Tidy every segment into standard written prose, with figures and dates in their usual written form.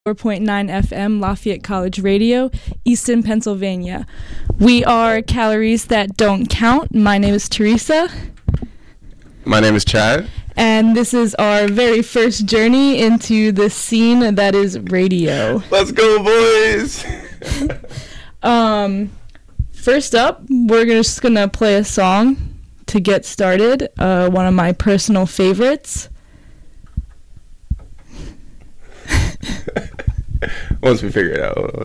94.9 FM Lafayette College Radio, Easton, Pennsylvania. We are Calories That Don't Count. My name is Teresa. My name is Chad. And this is our very first journey into the scene that is radio. Let's go, boys! First up, we're just going to play a song to get started. One of my personal favorites. Once we figure it out.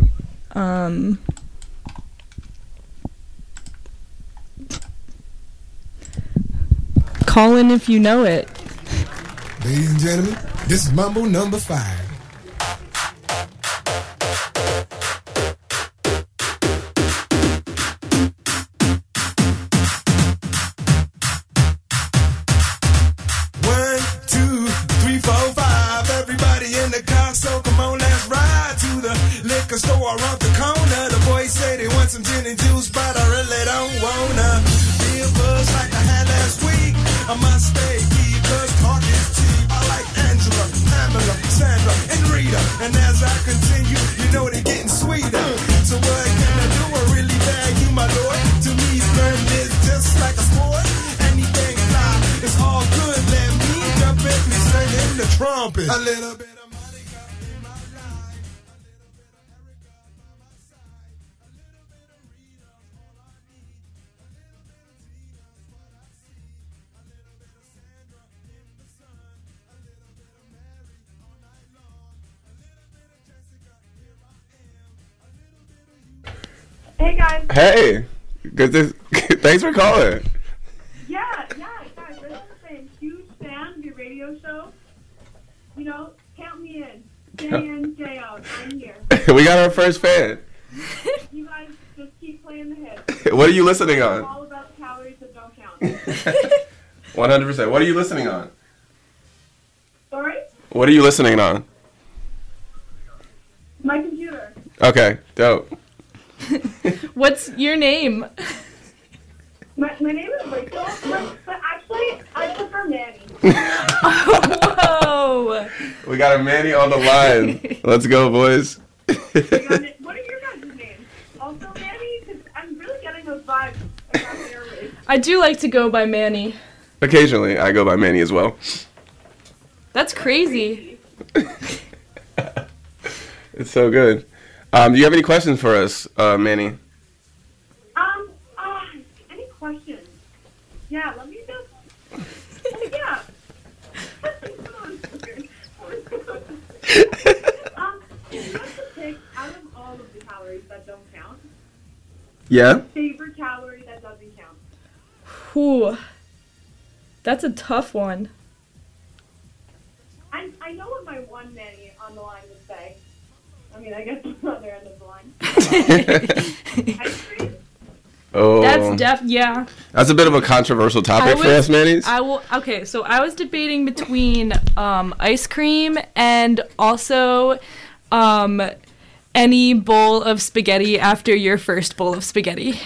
Call in if you know it. Ladies and gentlemen, this is Mambo number 5. One, two, three, four, five. Everybody in the car, so come on, let's ride to the liquor store around the corner. The boys say they want some gin and juice, but I really don't wanna be a buzz like I had last week. I must stay deep, cause talk is cheap. I like Angela, Pamela, Sandra, and Rita. And as I continue, you know they're getting sweeter. So what can I do? I really bag you, my lord. To me, flirting is just like a sport. Anything fly, it's all good. Let me jump in, me singing the trumpet. A little bit of Monica in my life. A little bit of Erica by my side. A little bit of Rita, all I need. A little bit of Tina's what I see. A little bit of Sandra in the sun. A little bit of Mary all night long. A little bit of Jessica, here I am. A little bit of you. Hey guys. Hey! Thanks for calling. Yeah, guys, this is a huge fan of your radio show. You know, count me in. Day in, day out. I'm here. We got our first fan. You guys just keep playing the hits. What are you listening It's on? all about calories that don't count. 100%. What are you listening on? Sorry? What are you listening on? My computer. Okay, dope. What's your name? My name is Rachel, but actually, I prefer Manny. Whoa! We got a Manny on the line. Let's go, boys. What are your guys' names? Also Manny? Because I'm really getting those vibes across the airwaves. I do like to go by Manny. Occasionally, I go by Manny as well. That's crazy. It's so good. Do you have any questions for us, Manny? Any questions? Yeah, let me just. Yeah. Come on. If you have to pick out of all of the calories that don't count, Yeah? favorite calorie that doesn't count. Whew. That's a tough one. I know what my one Manny on the line would say. I mean, I guess on the other end of the line. Ice cream? Oh, yeah. that's a bit of a controversial topic for us, Manny's. Okay, so I was debating between ice cream and also any bowl of spaghetti after your first bowl of spaghetti.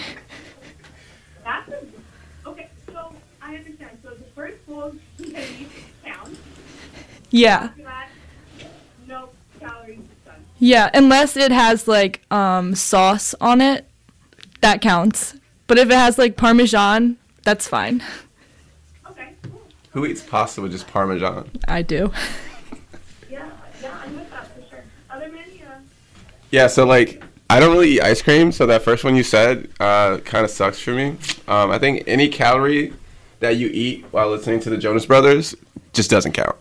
Okay, so I understand. So the first bowl of spaghetti counts. Yeah. After that, no calories is done. Yeah, unless it has like sauce on it, that counts. But if it has like Parmesan, that's fine. Okay, cool. Who eats pasta with just Parmesan? I do. Yeah, I'm with that for sure. Other Manny, Yeah, so like, I don't really eat ice cream, so that first one you said kind of sucks for me. I think any calorie that you eat while listening to the Jonas Brothers just doesn't count.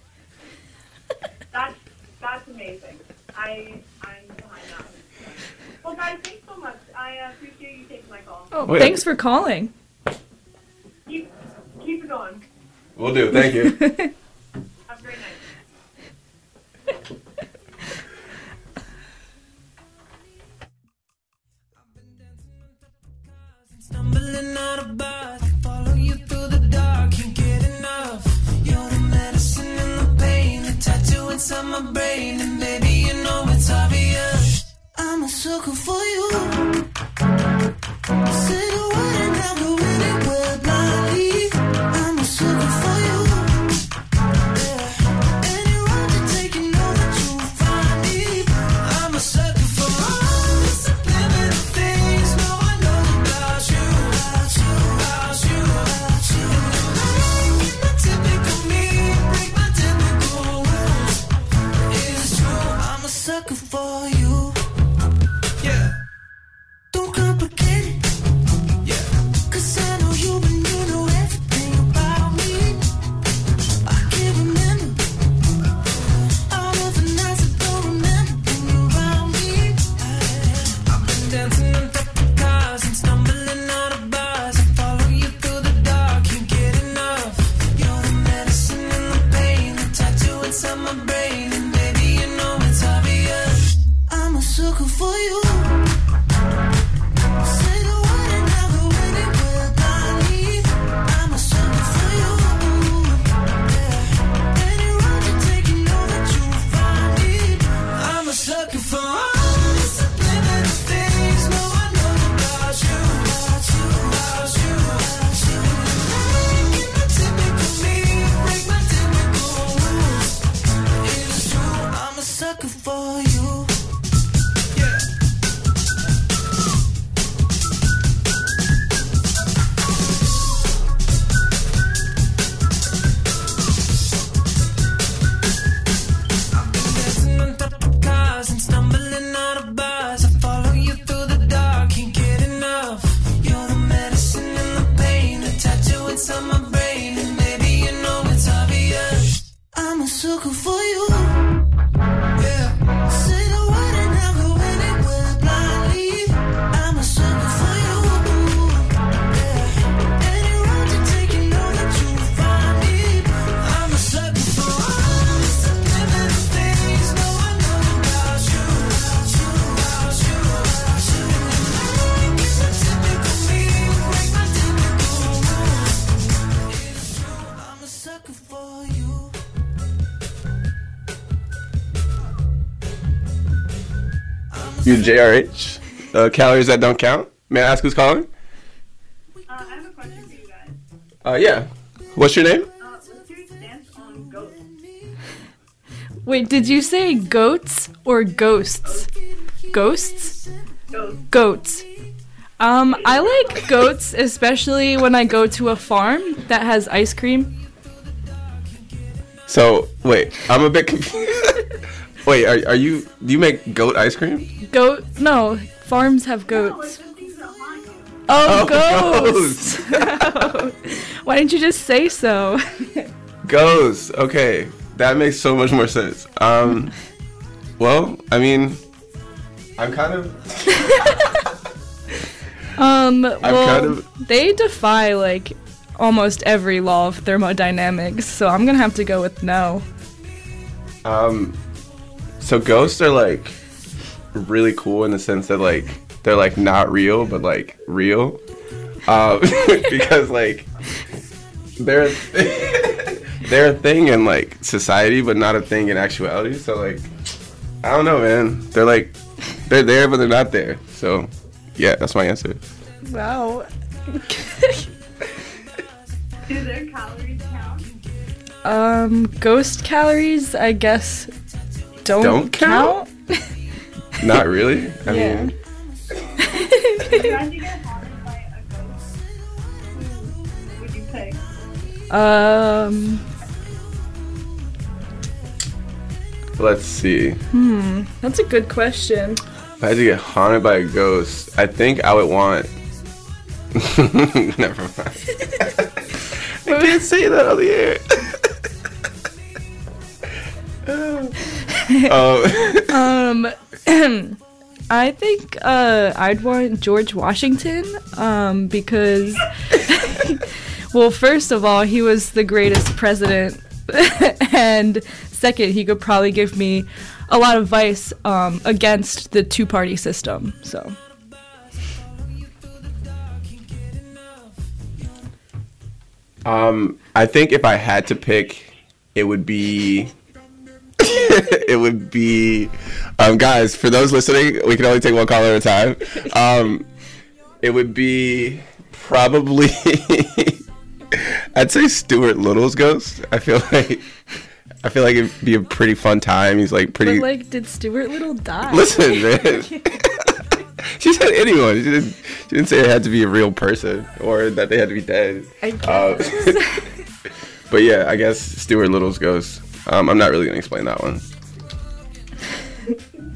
That's amazing. I'm behind that. Well, guys, thanks so much. I appreciate you taking my call. Oh, yeah. thanks for calling. Keep it going. Will do, thank you. Have a great night. Stumbling out of bed, follow you through the dark, can't get enough. You're the medicine and the pain, the tattoo inside my brain, and baby, you know it's obvious. I'm a sucker for you. Say the word and I'll go anywhere blindly. I'm a sucker for you. sucker for you. Yeah. Don't complicate it. Yeah. 'Cause I know you and you know everything about me. I can't remember all of the nights I don't remember when you're around me. I've been dancing in purple cars and stumbling out of bars. I follow you through the dark, can't get enough. You're the medicine and the pain, the tattoo inside my brain, and baby you know it's obvious. I'm a sucker for you. Say the word and I'll go anywhere blindly. I'm a sucker for you. Yeah. Any road you take, you know that you'll find me. I'm a sucker for all the subliminal things. No one knows about you, about you, about you, about you. Make the typical me, break my typical rules. It's true, I'm a sucker for you. Yeah. I've been dancing on top of cars and stumbling out of bars. I follow you through the dark, can't get enough. You're the medicine and the pain, the tattoo inside my brain, and baby you know it's obvious. I'm a sucker for you. Yeah. Say the word and I'll go anywhere blindly. I'm a sucker for you. Yeah. Any road you take, you know that you'll find me. I'm a sucker for all the subliminal things. No one knows about you, about you, about you, about you. Make the typical me, break my typical rules. It's true, I'm a sucker for you. You JRH? Calories that don't count? May I ask who's calling? I have a question for you guys. Yeah. What's your name? What's your stance on ghosts? Wait, did you say goats or ghosts? Ghosts? Ghosts. Goats. I like goats, especially when I go to a farm that has ice cream. So, wait, I'm a bit confused. Wait, are you, do you make goat ice cream? No, farms have No, it's goats. the things that haunt you. Oh, Oh, ghosts! Why didn't you just say so? Ghosts, okay. That makes so much more sense. Well, I mean, I'm kind of, Well, they defy, like, almost every law of thermodynamics, so I'm gonna have to go with no. so ghosts are like really cool in the sense that like they're like not real but like real, because like they're they're a thing in like society but not a thing in actuality. So like I don't know, man. They're like they're there but they're not there. So yeah, that's my answer. Wow. Do their calories count? Ghost calories, I guess, don't count? Not really. I Yeah. mean, If you had to get haunted by a ghost, who would you pick? let's see. That's a good question. If I had to get haunted by a ghost, I think I would want. Never mind. I can't say that on the air. I think I'd want George Washington because, well, first of all, he was the greatest president, and second, he could probably give me a lot of advice against the two-party system. So. I think if I had to pick, it would be. It would be, guys. For those listening, we can only take one caller at a time. It would be probably. I'd say Stuart Little's ghost. I feel like it'd be a pretty fun time. He's like pretty. But like, did Stuart Little die? Listen, man. She said anyone. She didn't say it had to be a real person or that they had to be dead. I guess. But yeah, I guess Stuart Little's ghost. I'm not really gonna explain that one.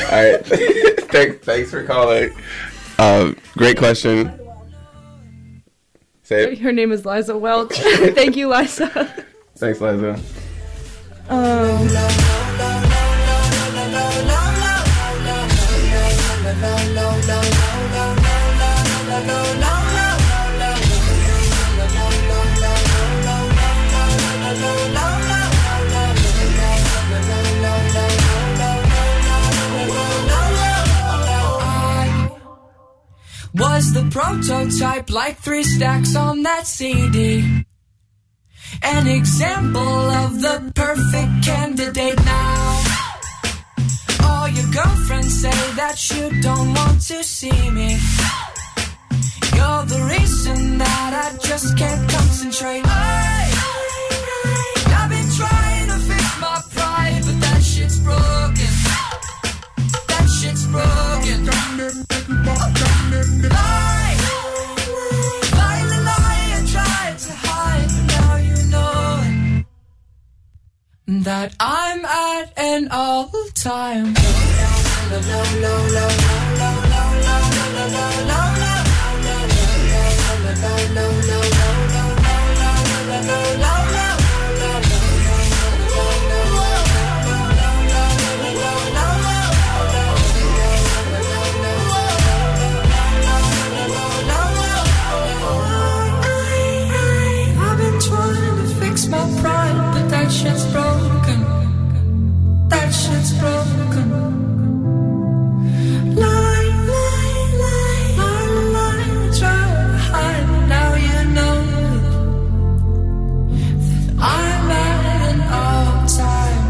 right. Thanks for calling. Great question. Say it. Her name is Liza Welch. Thank you, Liza. Thanks, Liza. Was the prototype like 3 stacks on that CD? An example of the perfect candidate now. All your girlfriends say that you don't want to see me. You're the reason that I just can't concentrate. I've been trying to fix my pride, but that shit's broken. That shit's broken. Lie, I tried to hide, but now you know it. That I'm at an all-time I've been trying to fix my pride, but that shit's broken. That shit's broken. Lie, try to hide, but now you know that I'm at an all-time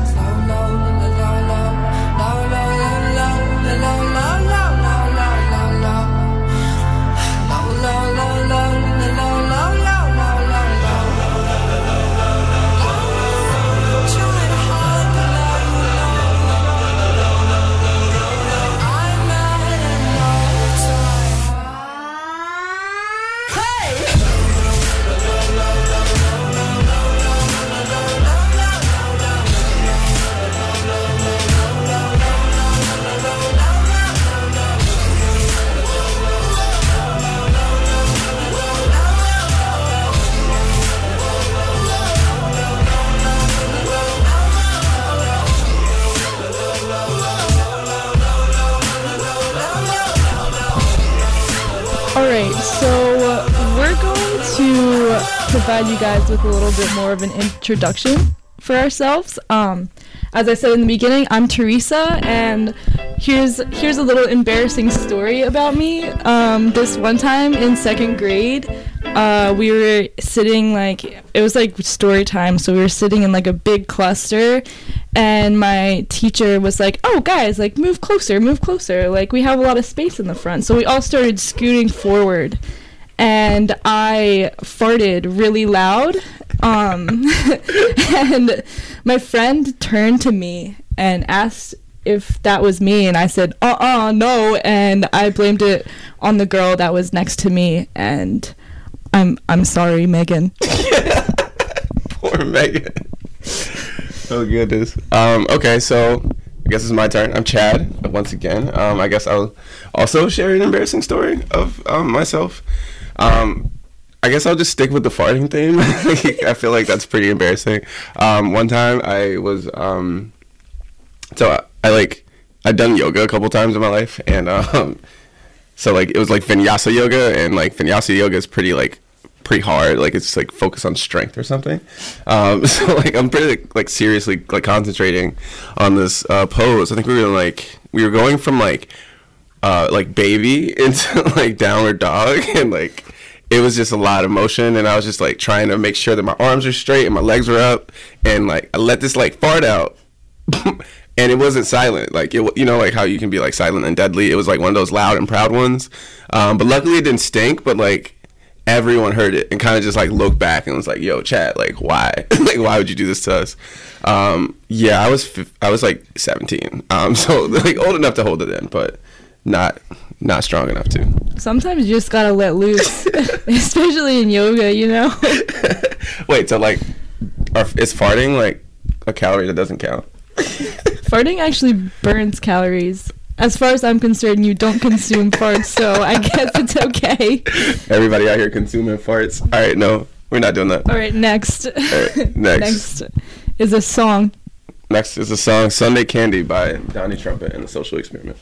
Alright, so we're going to provide you guys with a little bit more of an introduction for ourselves. As I said in the beginning, I'm Teresa, and here's a little embarrassing story about me. This one time in 2nd grade, we were sitting it was like story time, so we were sitting in like a big cluster, and my teacher was like, "Oh guys, like move closer, like we have a lot of space in the front." So we all started scooting forward, and I farted really loud, and my friend turned to me and asked if that was me, and I said, no, and I blamed it on the girl that was next to me, and I'm sorry, Megan. Poor Megan. Oh goodness. Okay, so I guess it's my turn. I'm Chad once again. I guess I'll also share an embarrassing story of myself. I guess I'll just stick with the farting theme. I feel like that's pretty embarrassing. One time I was I'd done yoga a couple times in my life, and so like it was like vinyasa yoga, and like vinyasa yoga is pretty hard, like it's like focused on strength or something. So like I'm pretty like seriously like concentrating on this pose. I think we were going from like baby into like downward dog, and like it was just a lot of motion, and I was just like trying to make sure that my arms are straight and my legs were up, and like I let this like fart out. And it wasn't silent, like it, you know, like how you can be like silent and deadly. It was like one of those loud and proud ones. But luckily it didn't stink. But like everyone heard it and kind of just like looked back and was like, "Yo, Chad, like why? Like why would you do this to us?" Yeah, I was like 17, so like old enough to hold it in, but not strong enough to. Sometimes you just gotta let loose, especially in yoga, you know. Wait, so like, is farting like a calorie that doesn't count? Farting actually burns calories. As far as I'm concerned, you don't consume farts, so I guess it's okay. Everybody out here consuming farts. All right, no, we're not doing that. All right, next. All right, next. Next is a song. Next is the song Sunday Candy by Donnie Trumpet and the Social Experiment.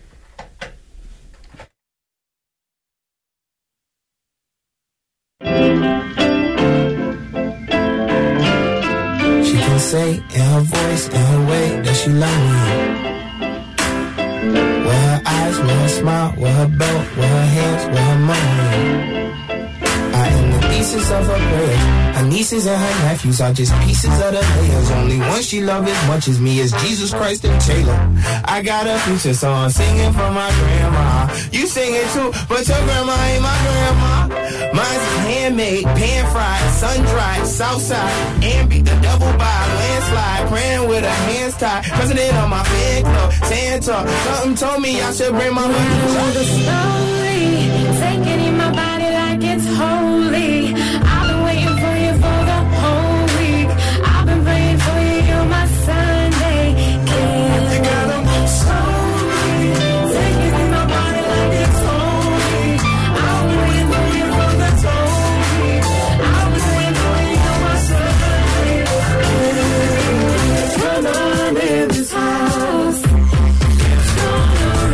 She can say in her voice, in her way that she love me. With her eyes, with her smile, with her belt, with her hands, with her money. I am the thesis of her prayers. Her nieces and her nephews are just pieces of the layers. Only one she loves as much as me is Jesus Christ and Taylor. I got a future song singing for my grandma. You sing it too, but your grandma ain't my grandma. Mine's handmade, pan fried, sun dried, south side, and beat the double by landslide. Praying with her hands tied. President of my fan club, Santa. Something told me I should bring my money. Slowly, take it in my body like it's holy. I've been waiting for you for the whole week. I've been praying for you, you're my Sunday kid. You gotta move slowly, take it in my body like it's holy. I've been waiting for you for the whole week. I've been waiting for you, you're my Sunday kid. Come on in this house. It's gonna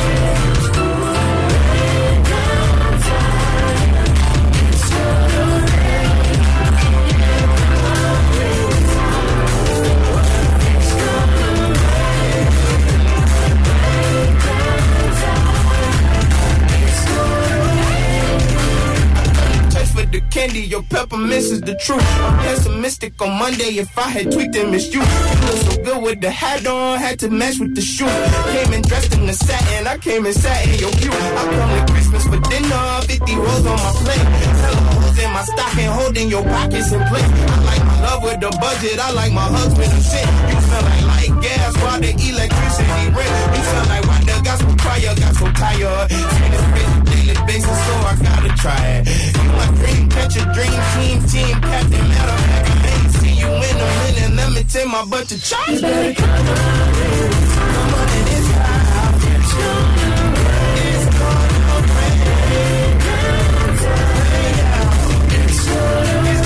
the candy, your peppermints is the truth. I'm pessimistic on Monday. If I had tweaked and missed you, you look so good with the hat on, had to match with the shoe. Came in dressed in the satin, I came in satin, yo cute. I come to Christmas for dinner, 50 rolls on my plate. Hella holes in my stocking, holding your pockets in place. I like my love with the budget, I like my hugs with the shit. You smell like light gas while the electricity ring. You sound like why the gospel choir got so tired. Saying it's busy daily basis, so I gotta try it. You my dream catcher, dream team captain. Matter of fact, I ain't see you in a minute. Let me tell my butt to charge. You better come on in this house. It's gonna rain. It's gonna rain. It's gonna rain.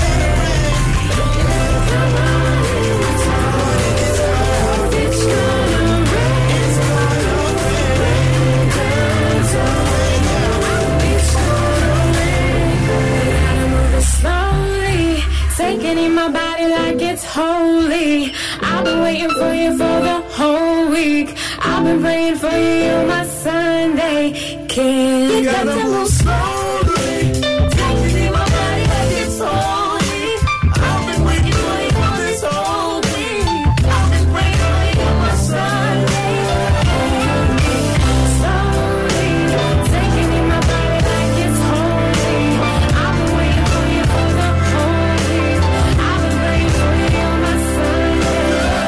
Taking in my body like it's holy. I've been waiting for you for the whole week. I've been praying for you, you're my Sunday kid. You gotta move slowly. Taking in my body like it's holy. I've been waiting for you for this whole week. I've been praying for you, you're my Sunday kid. Slowly, taking in my body like it's holy. I've been waiting for you for the whole week. I've been praying for you, you're my Sunday.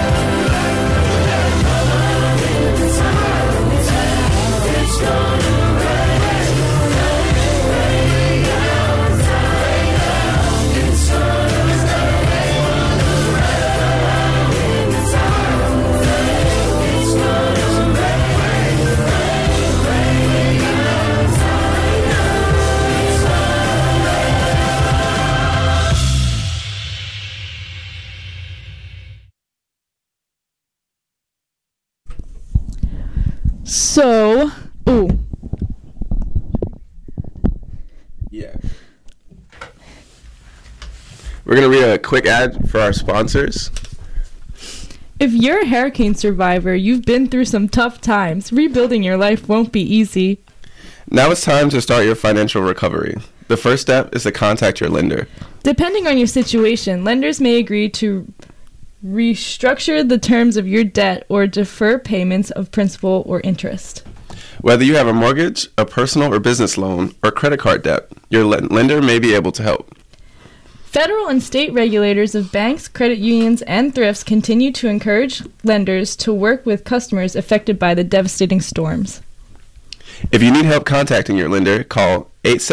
It's gonna rain. It's So, ooh. Yeah. We're going to read a quick ad for our sponsors. If you're a hurricane survivor, you've been through some tough times. Rebuilding your life won't be easy. Now it's time to start your financial recovery. The first step is to contact your lender. Depending on your situation, lenders may agree to restructure the terms of your debt or defer payments of principal or interest. Whether you have a mortgage, a personal or business loan, or credit card debt, your lender may be able to help. Federal and state regulators of banks, credit unions, and thrifts continue to encourage lenders to work with customers affected by the devastating storms. If you need help contacting your lender, call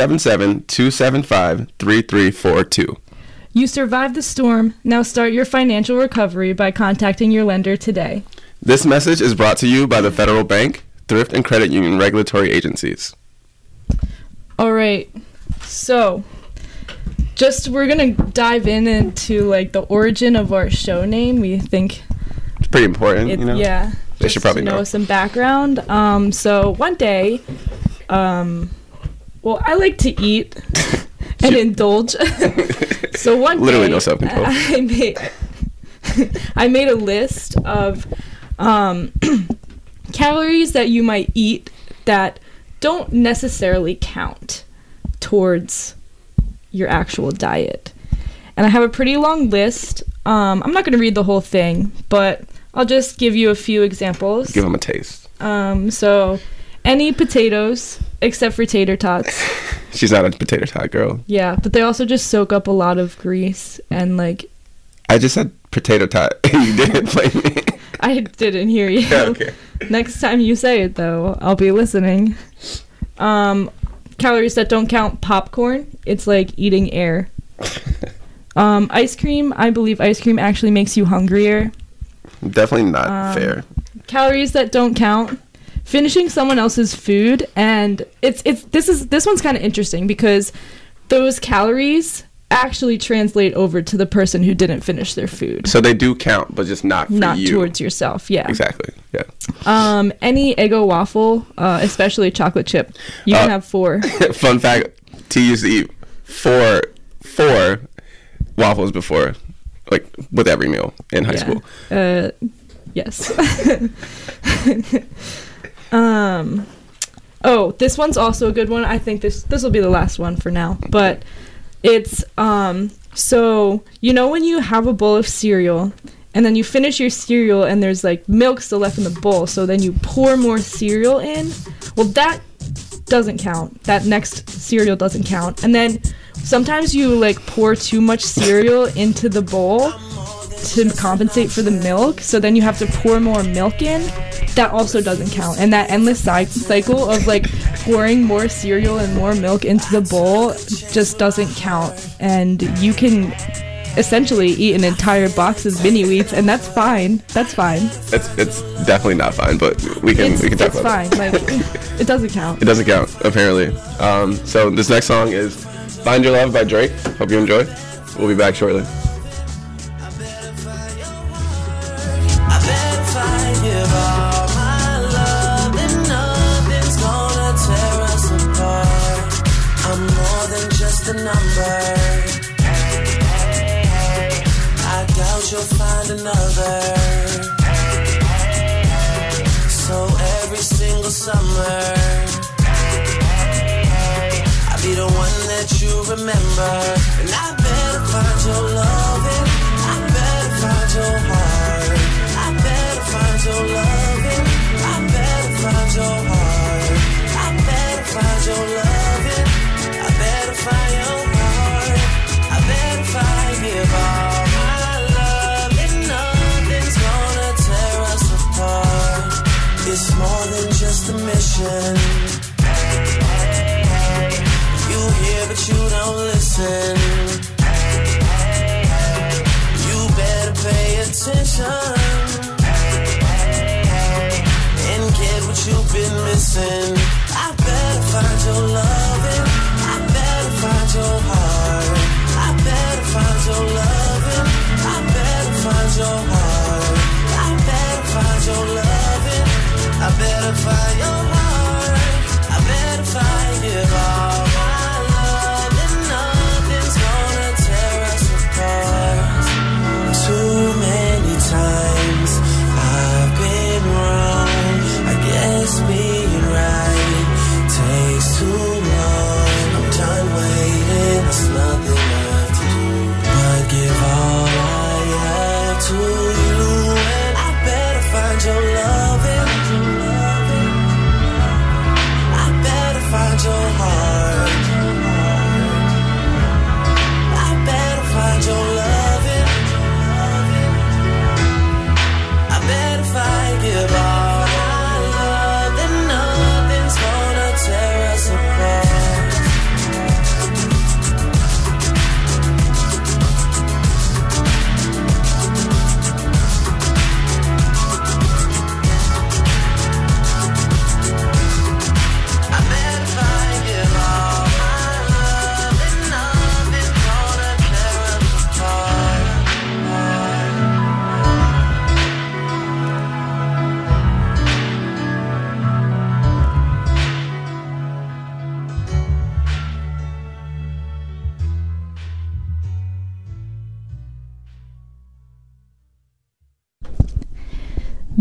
877-275-3342. You survived the storm. Now start your financial recovery by contacting your lender today. This message is brought to you by the Federal Bank, thrift and credit union regulatory agencies. All right. So, we're going to dive into like the origin of our show name. We think It's pretty important, you know? Yeah. They should probably know. Some background. So one day, well, I like to eat and indulge. So one day, Literally no self-control. I made a list of calories that you might eat that don't necessarily count towards your actual diet. And I have a pretty long list. I'm not going to read the whole thing, but I'll just give you a few examples. Give them a taste. So any potatoes except for tater tots. She's not a potato tot girl. Yeah, but they also just soak up a lot of grease and like. I just said potato tot. You didn't play me. I didn't hear you. Okay. Next time you say it, though, I'll be listening. Calories that don't count: popcorn. It's like eating air. Ice cream. I believe ice cream actually makes you hungrier. Definitely not fair. Calories that don't count: finishing someone else's food, and this one's kind of interesting because those calories actually translate over to the person who didn't finish their food. So they do count, but just not for not you. towards yourself. Yeah. Exactly. Yeah. Any Eggo waffle, especially chocolate chip, you can have 4. Fun fact: T used to eat four waffles before, like with every meal in high school. Yes. Oh, this one's also a good one. I think this will be the last one for now, but it's so you know when you have a bowl of cereal and then you finish your cereal and there's like milk still left in the bowl, so then you pour more cereal in. Well, that doesn't count. That next cereal doesn't count. And then sometimes you like pour too much cereal into the bowl to compensate for the milk, so then you have to pour more milk in. That also doesn't count. And that endless cycle of like pouring more cereal and more milk into the bowl just doesn't count. And you can essentially eat an entire box of mini wheats, and that's fine. That's fine. It's definitely not fine, but we can talk about it. It's fine. Like it doesn't count. It doesn't count, apparently. So this next song is Find Your Love by Drake. Hope you enjoy. We'll be back shortly. The number, I doubt you'll find another. So every single summer, I'll be the one that you remember. And I better find your loving, I better find your heart, I better find your loving, I better find your heart, I better find your loving, I better find your heart, I better if I give all my love, and nothing's gonna tear us apart. It's more than just a mission. You hear but you don't listen. You better pay attention and get what you've been missing. I better find your loving, I better find your heart, I better find your loving, I better find your heart, I better find your loving, I better find your heart, I better find give all my love, and nothing's gonna tear us apart. Too many times I've been wrong, I guess being right takes too long.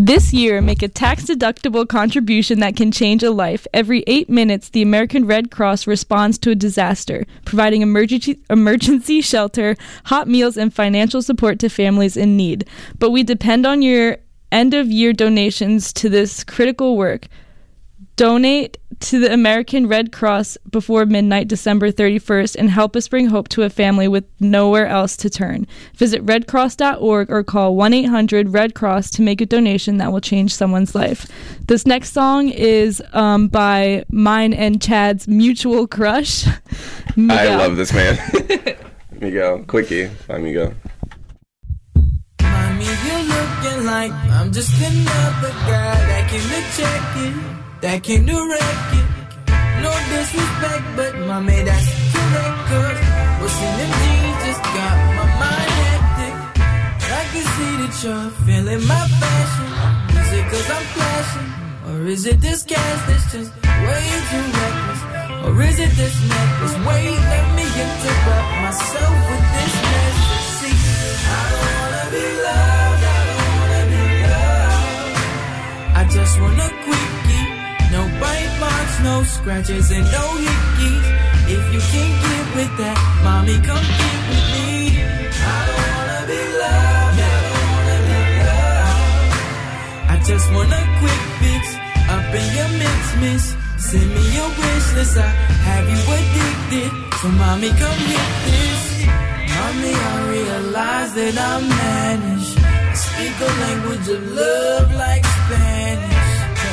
This year, make a tax-deductible contribution that can change a life. Every 8 minutes, the American Red Cross responds to a disaster, providing emergency shelter, hot meals, and financial support to families in need. But we depend on your end-of-year donations to this critical work. Donate to the American Red Cross before midnight, December 31st, and help us bring hope to a family with nowhere else to turn. Visit redcross.org or call 1-800-RED-CROSS to make a donation that will change someone's life. This next song is by mine and Chad's mutual crush, Miguel. I love this man. Miguel, quickie. Bye, Miguel. Mommy, you looking like I'm just another guy that came to check it, that came to wreck it. No disrespect, but mommy, that's correct, cause what's in them jeans just got my mind hectic. I can see that you're feeling my fashion. Is it cause I'm flashing? Or is it this gas that's just way too reckless? Or is it this necklace? Wait, let me interrupt myself with this message. See, I don't wanna be loved, I don't wanna be loved. I just want a quickie, no bite marks, no scratches and no hickeys. If you can't get with that, mommy, come get with me. I don't wanna be loved, I don't wanna be loved. I just want a quick fix, up in your mix, miss. Send me your wish list, I have you addicted. So mommy, come get this. Mommy, I realize that I'm managed. I speak a language of love like Spanish.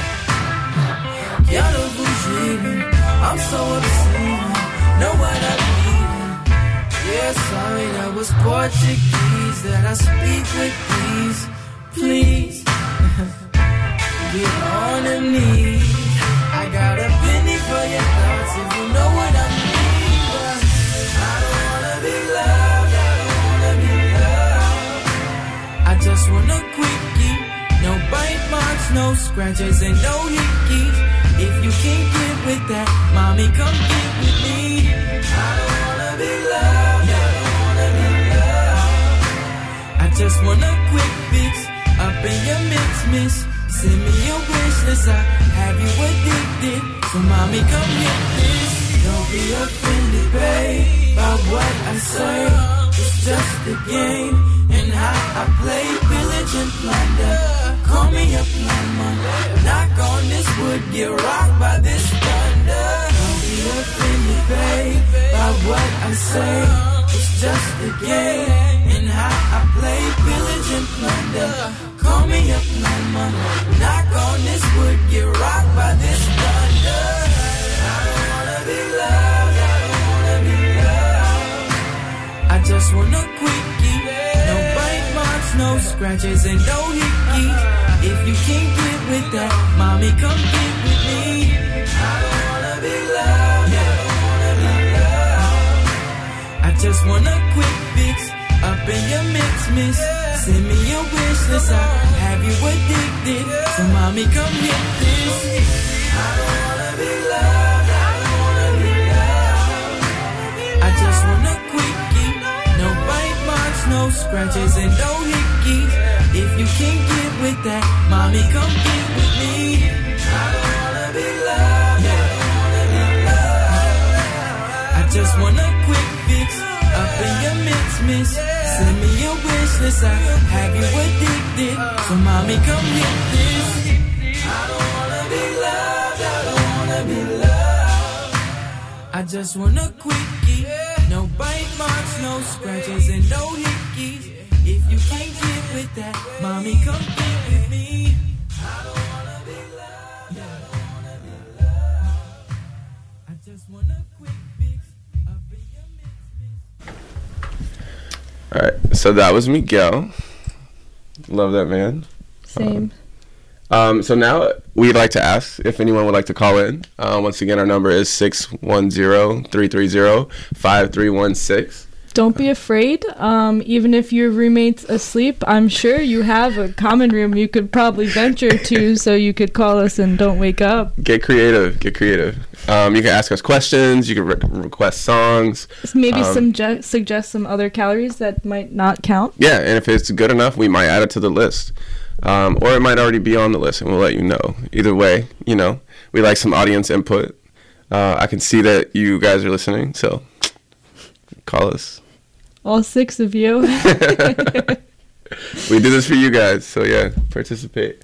Quiero fugir, I'm so obscene. Know what I mean? Yeah, sorry, that was Portuguese that I speak with, please. Please, get on the knees. I got a penny for your thoughts if you know what I mean. But I don't wanna be loved, I don't wanna be loved. I just want a quickie, no bite marks, no scratches and no hickeys. If you can't get with that, mommy, come get with me. I don't wanna be loved, I don't wanna be loved. I just want a quick fix, up in your mix, miss. Send me your wish list, I have you addicted. So mommy, come get this. Don't be offended, babe, by what I say. It's just a game, and how I play pillage and plunder. Call me a plumber. Knock on this wood, get rocked by this thunder. Don't be offended, babe, by what I say. It's just a game, and how I play pillage and plunder. Call me a plumber. Knock on this wood, get rocked by this thunder. I don't wanna be loved, I don't wanna be loved. I just want a quickie, no bite marks, no scratches and no hickeys. If you can't get with that, mommy, come get with me. I don't wanna be loved, I don't wanna be loved. I just want a quick fix, up in your mix, miss. Send me your wish list, I have you addicted. So mommy, come get this. I don't wanna be loved, I don't wanna be loved. I just want a quickie, no bite marks, no scratches and no hickeys. If you can't get with that, mommy, come get with me. I don't wanna be loved, I don't wanna be loved. I just want a quick fix, up in your mix, miss. Send me your wish list, I have you addicted. So mommy, come get this. I don't wanna be loved, I don't wanna be loved. I just want a quickie, no bite marks, no scratches and no hickeys. If you can't get with that, mommy, come get with me. I don't wanna be loved, I don't wanna be loved. I just want a quick fix, up in your mix. All right, so that was Miguel. Love that man. Same. So now we'd like to ask if anyone would like to call in. Once again, our number is 610-330-5316. Don't be afraid. Even if your roommate's asleep, I'm sure you have a common room you could probably venture to, so you could call us and don't wake up. Get creative. Get creative. You can ask us questions. You can request songs. Maybe suggest some other calories that might not count. Yeah, and if it's good enough, we might add it to the list. Or it might already be on the list, and we'll let you know. Either way, you know, we like some audience input. I can see that you guys are listening, so call us. All 6 of you. We do this for you guys, so yeah, participate.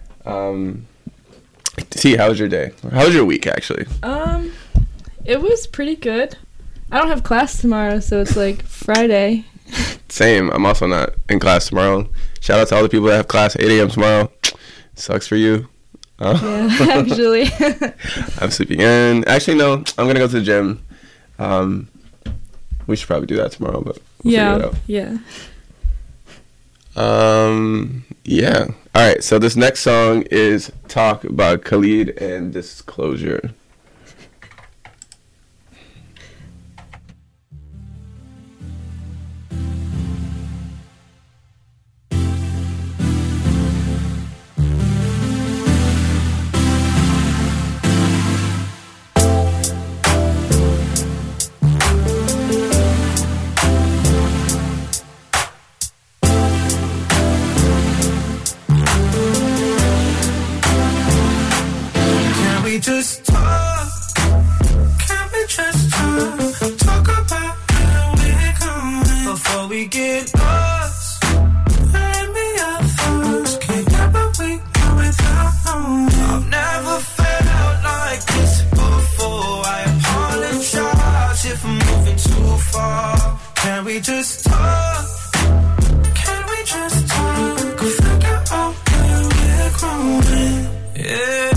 T, how was your day? How was your week, actually? It was pretty good. I don't have class tomorrow, so it's like Friday. Same. I'm also not in class tomorrow. Shout out to all the people that have class at 8 a.m. tomorrow. Sucks for you. Yeah, actually. I'm sleeping in. Actually, no. I'm gonna go to the gym. We should probably do that tomorrow, but we'll figure it out. Yeah. Yeah. All right. So this next song is "Talk" by Khalid and Disclosure. Just talk, can we just talk about where we're going before we get lost? Let me our thoughts, can't get what we know without knowing. I've never felt like this before. I apologize if I'm moving too far. Can we just talk? Can we just talk? Figure out where we're growing. Yeah.